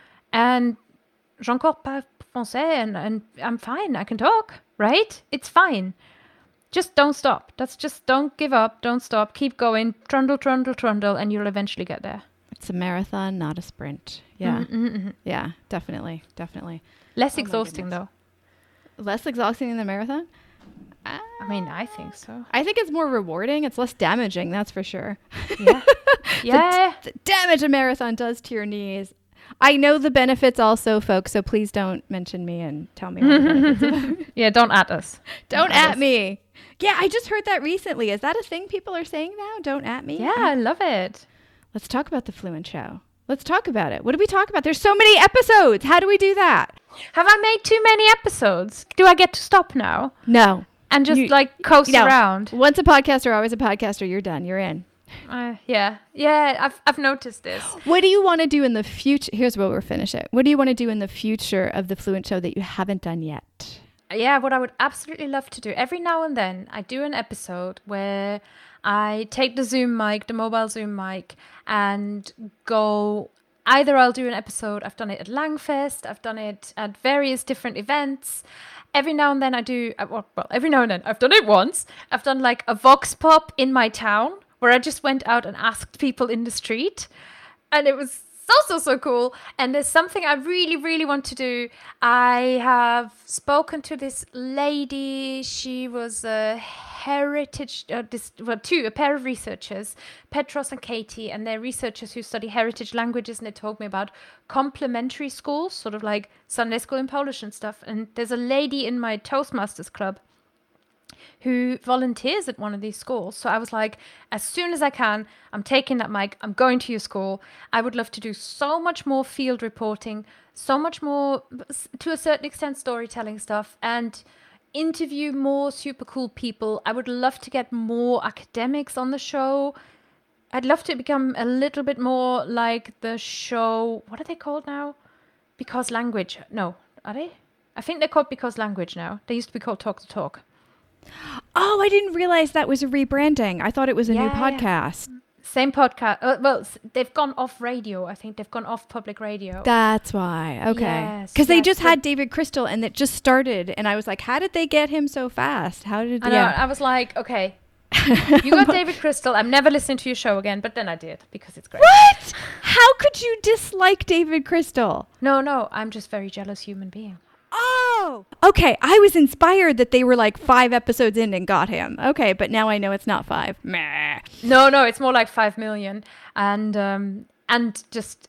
and j'encore pas français, and I'm fine. I can talk, right? It's fine. Just don't stop. Don't give up. Don't stop. Keep going. Trundle, and you'll eventually get there. It's a marathon, not a sprint. Yeah. Mm-hmm. Yeah, definitely. Less Oh my exhausting, goodness. though. Less exhausting than the marathon? I mean, I think so. I think it's more rewarding. It's less damaging, that's for sure. Yeah. Yeah. The damage a marathon does to your knees. I know the benefits also, folks, so please don't mention me and tell me all the benefits. Yeah, don't at us. Don't at me. Yeah, I just heard that recently. Is that a thing people are saying now? Don't at me? Yeah, I love it. Let's talk about the Fluent Show. Let's talk about it. What do we talk about? There's so many episodes. How do we do that? Have I made too many episodes? Do I get to stop now No. and just coast around? Once a podcaster, always a podcaster. You're done. You're in. Yeah. I've noticed this. What do you want to do in the future? Here's where we'll finish it. What do you want to do in the future of the Fluent Show that you haven't done yet? Yeah, what I would absolutely love to do, every now and then, I do an episode where I take the Zoom mic, the mobile Zoom mic, and go. Either I'll do an episode, I've done it at Langfest, I've done it at various different events. Every now and then I do, every now and then, I've done it once. I've done like a vox pop in my town where I just went out and asked people in the street. And it was so cool. And there's something I really, really want to do. I have spoken to this lady. She was a heritage, a pair of researchers, Petros and Katie, and they're researchers who study heritage languages, and they told me about complementary schools, sort of like Sunday school in Polish and stuff. And there's a lady in my Toastmasters club who volunteers at one of these schools. So I was like, as soon as I can, I'm taking that mic, I'm going to your school. I would love to do so much more field reporting, so much more, to a certain extent, storytelling stuff, and interview more super cool people. I would love to get more academics on the show. I'd love to become a little bit more like the show, what are they called now? Because Language, no, are they? I think they're called Because Language now. They used to be called Talk to Talk. Oh, I didn't realize that was a rebranding. I thought it was a new podcast. Same podcast. They've gone off radio. I think they've gone off public radio. That's why. Okay. Yes, Because they just had David Crystal and it just started. And I was like, how did they get him so fast? How did they? I was like, okay, you got David Crystal. I'm never listening to your show again. But then I did because it's great. What? How could you dislike David Crystal? No. I'm just a very jealous human being. Oh, okay. I was inspired that they were like 5 episodes in and got him. Okay, but now I know it's not 5. Meh. No, it's more like 5 million. And just,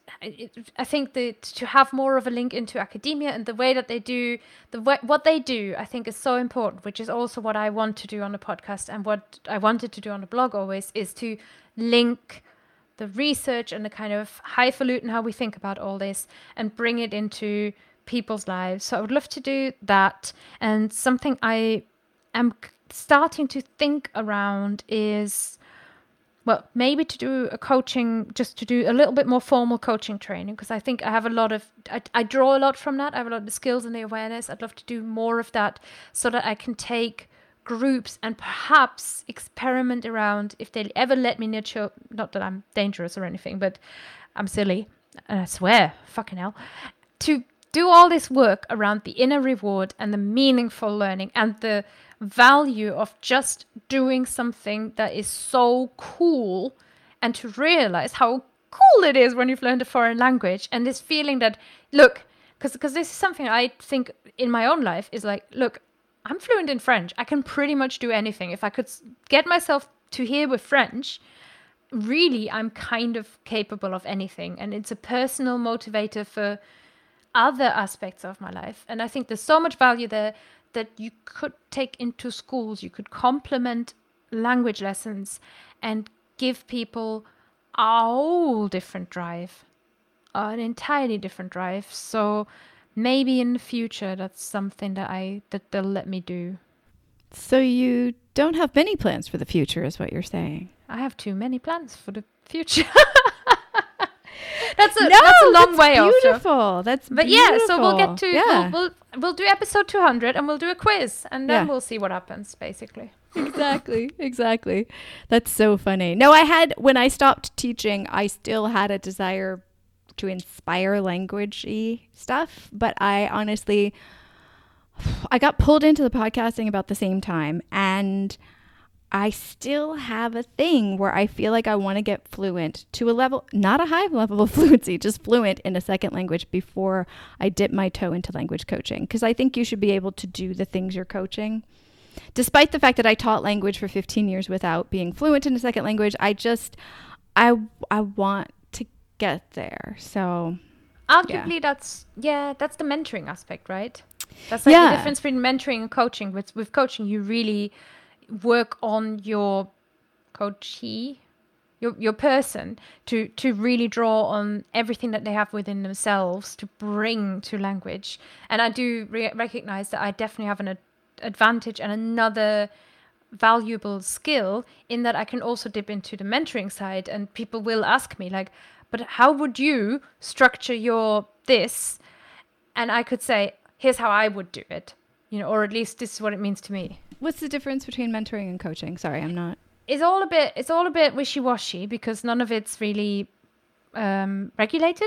I think that to have more of a link into academia and the way that they do, what they do, I think is so important, which is also what I want to do on the podcast and what I wanted to do on the blog always, is to link the research and the kind of highfalutin how we think about all this and bring it into people's lives. So I would love to do that. And something I am starting to think around is, well, maybe to do a coaching, just to do a little bit more formal coaching training, because I think I have a lot of, I draw a lot from that. I have a lot of the skills and the awareness. I'd love to do more of that so that I can take groups and perhaps experiment around, if they ever let me nurture, not that I'm dangerous or anything, but I'm silly, and I swear, fucking hell, to do all this work around the inner reward and the meaningful learning and the value of just doing something that is so cool, and to realize how cool it is when you've learned a foreign language, and this feeling that, look, because this is something I think in my own life is like, look, I'm fluent in French. I can pretty much do anything. If I could get myself to here with French, really, I'm kind of capable of anything. And it's a personal motivator for other aspects of my life. And I think there's so much value there that you could take into schools. You could complement language lessons and give people a whole different drive, an entirely different drive. So maybe in the future, that's something that they'll let me do. So you don't have many plans for the future, is what you're saying? I have too many plans for the future. That's a long way off. Beautiful. That's but beautiful. Yeah, so we'll get to we'll do episode 200 and we'll do a quiz and then we'll see what happens, basically. Exactly. That's so funny. No, when I stopped teaching, I still had a desire to inspire language-y stuff, but I got pulled into the podcasting about the same time, and I still have a thing where I feel like I want to get fluent to a level, not a high level of fluency, just fluent in a second language before I dip my toe into language coaching. Because I think you should be able to do the things you're coaching. Despite the fact that I taught language for 15 years without being fluent in a second language, I want to get there. So arguably that's the mentoring aspect, right? That's like the difference between mentoring and coaching. With coaching, you really work on your coachee, your person, to really draw on everything that they have within themselves to bring to language. And I do recognize that I definitely have an advantage and another valuable skill in that I can also dip into the mentoring side, and people will ask me like, but how would you structure your this? And I could say, here's how I would do it, or at least this is what it means to me. What's the difference between mentoring and coaching? Sorry, I'm not. It's all a bit wishy-washy because none of it's really regulated.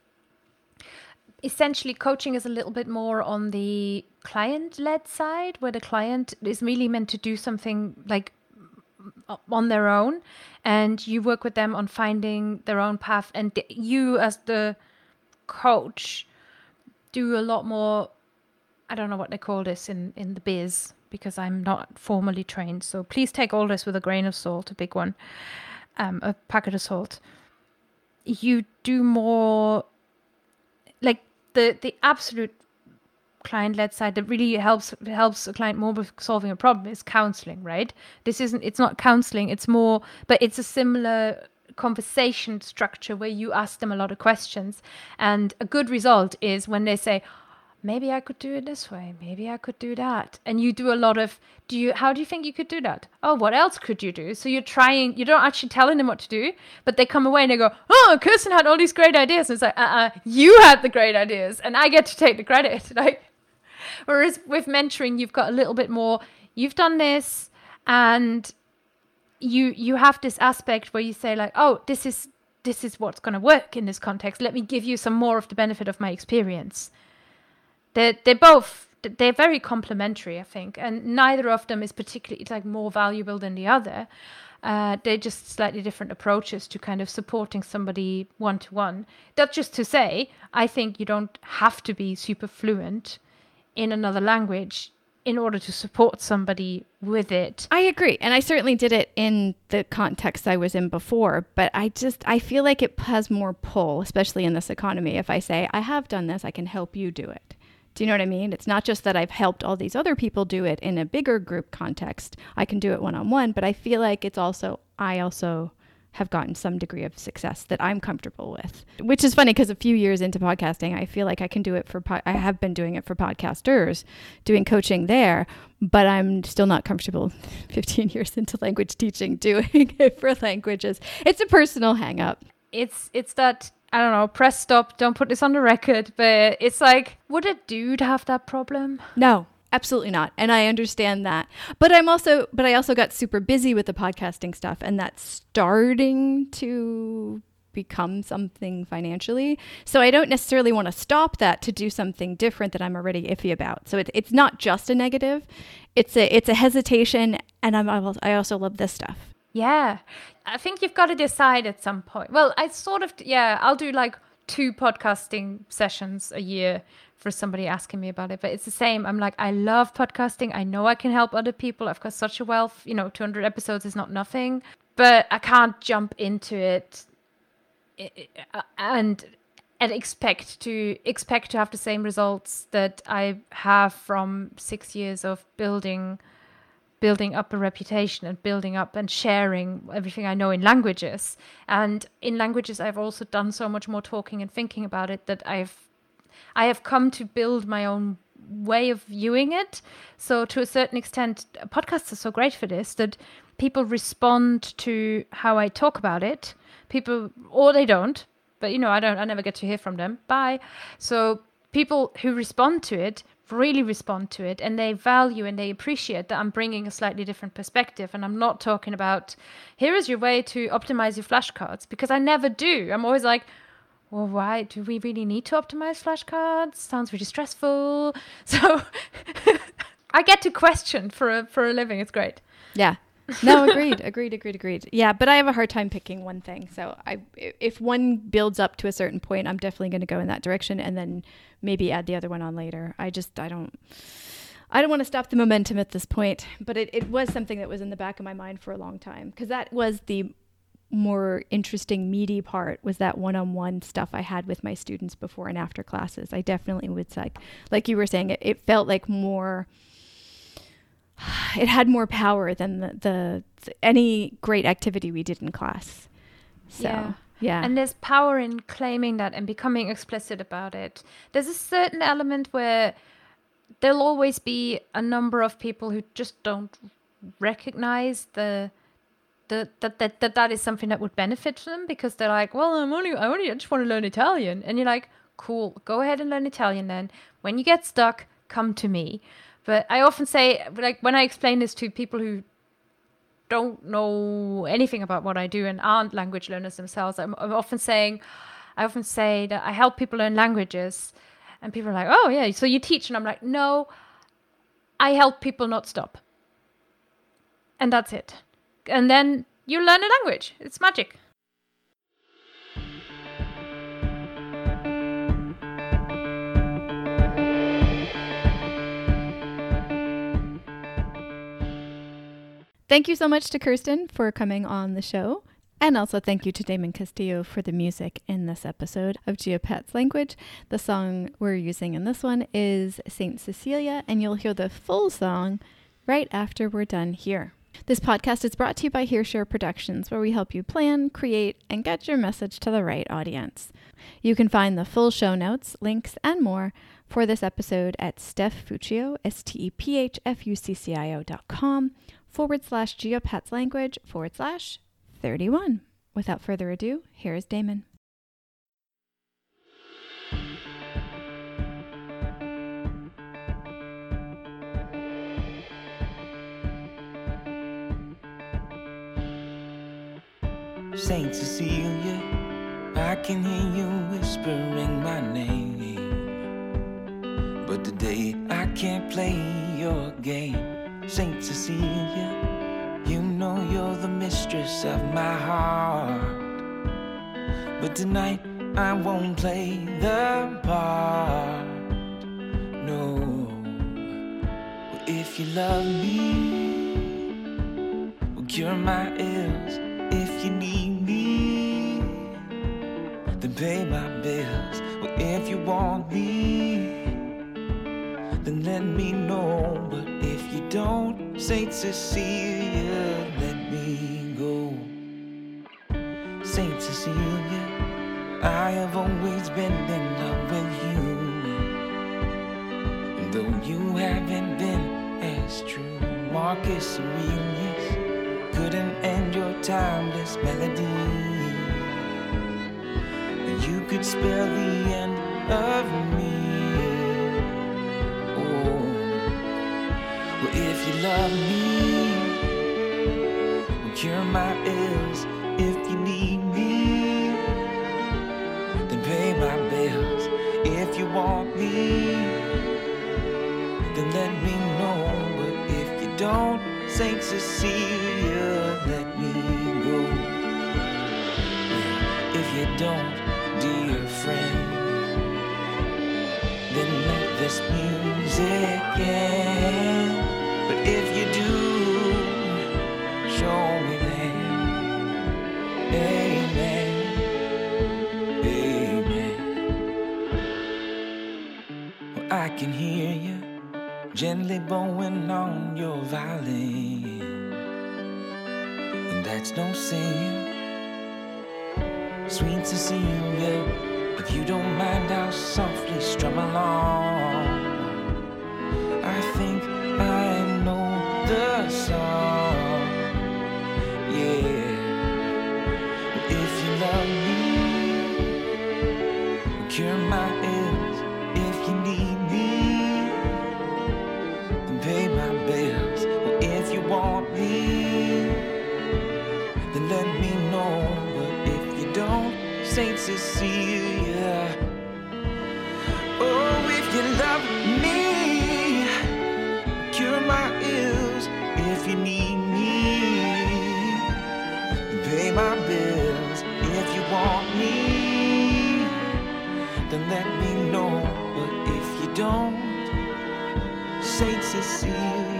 Essentially, coaching is a little bit more on the client-led side, where the client is really meant to do something like on their own, and you work with them on finding their own path, and you as the coach do a lot more. I don't know what they call this in the biz, because I'm not formally trained. So please take all this with a grain of salt, a big one, a packet of salt. You do more like the absolute client-led side that really helps a client more with solving a problem is counseling, right? It's not counseling, it's more, but it's a similar conversation structure where you ask them a lot of questions. And a good result is when they say, maybe I could do it this way. Maybe I could do that. And you do a lot of, how do you think you could do that? Oh, what else could you do? So you're not actually telling them what to do, but they come away and they go, oh, Kirsten had all these great ideas. And it's like, you had the great ideas and I get to take the credit. Like, Whereas with mentoring, you've got a little bit more, you've done this, and you have this aspect where you say like, oh, this is what's going to work in this context. Let me give you some more of the benefit of my experience. They're very complementary, I think, and neither of them is particularly like more valuable than the other. They're just slightly different approaches to kind of supporting somebody one-to-one. That's just to say, I think you don't have to be super fluent in another language in order to support somebody with it. I agree. And I certainly did it in the context I was in before, but I feel like it has more pull, especially in this economy. If I say, I have done this, I can help you do it. Do you know what I mean? It's not just that I've helped all these other people do it in a bigger group context. I can do it one-on-one, but I feel like I also have gotten some degree of success that I'm comfortable with, which is funny because a few years into podcasting, I feel like I can do it I have been doing it for podcasters, doing coaching there, but I'm still not comfortable 15 years into language teaching, doing it for languages. It's a personal hang up. It's that, I don't know, press stop, don't put this on the record, but it's like, would a dude have that problem? No. Absolutely not. And I understand that. But I also got super busy with the podcasting stuff, and that's starting to become something financially. So I don't necessarily want to stop that to do something different that I'm already iffy about. So it's not just a negative. It's a hesitation, and I also love this stuff. Yeah. I think you've got to decide at some point. Well, I'll do like 2 podcasting sessions a year for somebody asking me about it, but it's the same. I'm like, I love podcasting. I know I can help other people. I've got such a wealth, 200 episodes is not nothing, but I can't jump into it and expect to have the same results that I have from 6 years of building up a reputation and building up and sharing everything I know in languages. And in languages, I've also done so much more talking and thinking about it that I have come to build my own way of viewing it. So to a certain extent, podcasts are so great for this, that people respond to how I talk about it. People, or they don't, but I never get to hear from them. Bye. So people who respond to it really respond to it, and they value and they appreciate that I'm bringing a slightly different perspective. And I'm not talking about, here is your way to optimize your flashcards, because I never do. I'm always like, well, why do we really need to optimize flashcards? Sounds really stressful. So I get to question for a living. It's great. Yeah. No, agreed. Yeah, but I have a hard time picking one thing. So if one builds up to a certain point, I'm definitely going to go in that direction and then maybe add the other one on later. I don't want to stop the momentum at this point, but it was something that was in the back of my mind for a long time, because that was the more interesting, meaty part, was that one-on-one stuff I had with my students before and after classes. I definitely would say, like you were saying, it felt like more, it had more power than the any great activity we did in class. So yeah. And there's power in claiming that and becoming explicit about it. There's a certain element where there'll always be a number of people who just don't recognize that is something that would benefit them, because they're like, well, I just want to learn Italian. And you're like, cool, go ahead and learn Italian then. When you get stuck, come to me. But I often say, like, when I explain this to people who don't know anything about what I do and aren't language learners themselves, I often say that I help people learn languages, and people are like, oh yeah, so you teach? And I'm like, no, I help people not stop. And that's it. And then you learn a language. It's magic. Thank you so much to Kirsten for coming on the show. And also thank you to Damon Castillo for the music in this episode of Geopat's Language. The song we're using in this one is Saint Cecilia, and you'll hear the full song right after we're done here. This podcast is brought to you by HearShare Productions, where we help you plan, create, and get your message to the right audience. You can find the full show notes, links, and more for this episode at stephfuccio, stephfuccio.com/geopatslanguage/31. Without further ado, here is Damon. Saint Cecilia, I can hear you whispering my name. But today I can't play your game. Saint Cecilia, you know you're the mistress of my heart. But tonight I won't play the part. No. Well, if you love me, will cure my ills. If you need me, then pay my bills. Well, if you want me, then let me know. But if you don't, Saint Cecilia, let me go. Saint Cecilia, I have always been in love with you. And though you haven't been as true, Marcus Aurelius couldn't end your timeless melody. You could spell the end of me. Well, if you love me, will cure my ills. If you need me, then pay my bills. If you want me, then let me know. But if you don't, Saint Cecilia, let me go. Well, if you don't, dear friend, then let this music end. But if you do, show me then. Amen. Amen. Well, I can hear you gently bowing on your violin, and that's no sin. Sweet Cecilia, if you don't mind, I'll softly strum along. I think I know the song, yeah. If you love me, cure my ills. If you need me, then pay my bills. Well, if you want me, then let me know. But if you don't, Saint Cecilia, oh, if you love me, cure my ills. If you need me, then pay my bills. If you want me, then let me know. But if you don't, Saint Cecilia,